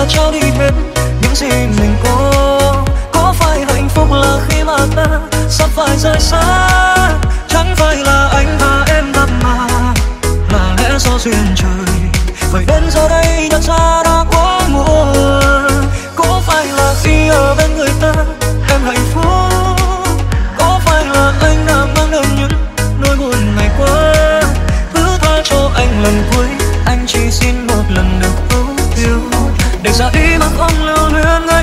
ta trao đi hết những gì mình có phải hạnh phúc là khi mà ta sắp phải rời xa? Chẳng phải là anh và em gặp mà là lẽ do duyên trời, vậy đến giờ đây nhận ra đã quá muộn. Có phải là khi ở bên người ta em hạnh phúc? Có phải là anh đã mang đến những nỗi buồn ngày qua? Cứ tha cho anh lần cuối, anh chỉ xin một lần được thấu hiểu, để ra đi mà không lưu luyến.